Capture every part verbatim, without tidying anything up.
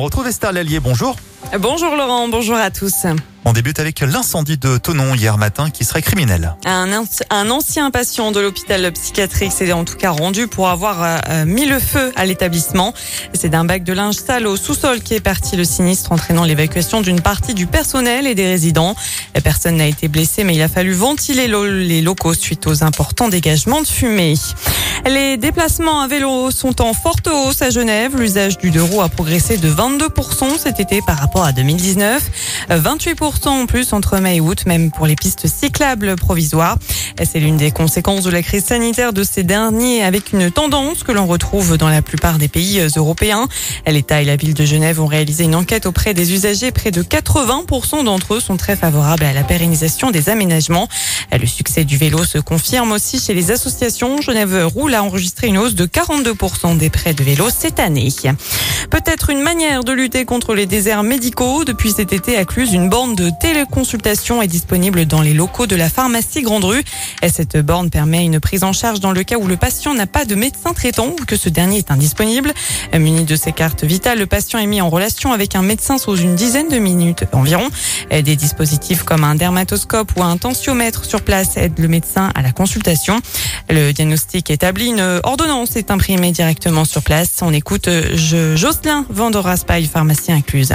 retrouve Esther Lallier, bonjour. Bonjour Laurent, bonjour à tous. On débute avec l'incendie de Thonon hier matin qui serait criminel. Un, un ancien patient de l'hôpital psychiatrique s'est en tout cas rendu pour avoir euh, mis le feu à l'établissement. C'est d'un bac de linge sale au sous-sol qui est parti le sinistre, entraînant l'évacuation d'une partie du personnel et des résidents. Personne n'a été blessé, mais il a fallu ventiler les locaux suite aux importants dégagements de fumée. Les déplacements à vélo sont en forte hausse à Genève. L'usage du deux roues a progressé de vingt-deux pour cent cet été par rapport à deux mille dix-neuf. vingt-huit pour cent en plus entre mai et août, même pour les pistes cyclables provisoires. C'est l'une des conséquences de la crise sanitaire de ces derniers, avec une tendance que l'on retrouve dans la plupart des pays européens. L'État et la ville de Genève ont réalisé une enquête auprès des usagers. Près de quatre-vingts pour cent d'entre eux sont très favorables à la pérennisation des aménagements. Le succès du vélo se confirme aussi chez les associations. Genève Roule a enregistré une hausse de quarante-deux pour cent des prêts de vélo cette année. Peut-être une manière de lutter contre les déserts médicaux. Depuis cet été à Cluse, une borne de téléconsultation est disponible dans les locaux de la pharmacie Grande Rue. Et cette borne permet une prise en charge dans le cas où le patient n'a pas de médecin traitant ou que ce dernier est indisponible. Muni de ses cartes vitales, le patient est mis en relation avec un médecin sous une dizaine de minutes environ. Des dispositifs comme un dermatoscope ou un tensiomètre sur place aident le médecin à la consultation. Le diagnostic établi, une ordonnance est imprimée directement sur place. On écoute Jocelyn Vandoraspail, pharmacien à Cluse.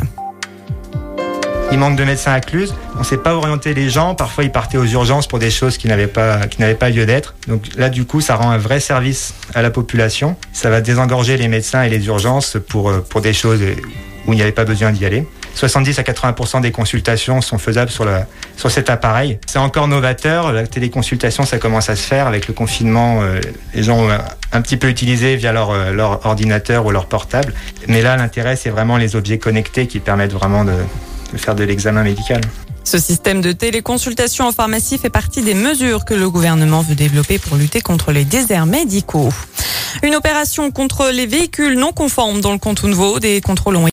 Il manque de médecins à Cluse. On ne sait pas orienter les gens. Parfois, ils partaient aux urgences pour des choses qui n'avaient pas, qui n'avaient pas lieu d'être. Donc là, du coup, ça rend un vrai service à la population. Ça va désengorger les médecins et les urgences pour, pour des choses où il n'y avait pas besoin d'y aller. soixante-dix à quatre-vingts pour cent des consultations sont faisables sur, la, sur cet appareil. C'est encore novateur. La téléconsultation, ça commence à se faire. Avec le confinement, euh, les gens ont un petit peu utilisé via leur, euh, leur ordinateur ou leur portable. Mais là, l'intérêt, c'est vraiment les objets connectés qui permettent vraiment de, de faire de l'examen médical. Ce système de téléconsultation en pharmacie fait partie des mesures que le gouvernement veut développer pour lutter contre les déserts médicaux. Une opération contre les véhicules non conformes dans le canton de Vaud. Des contrôles ont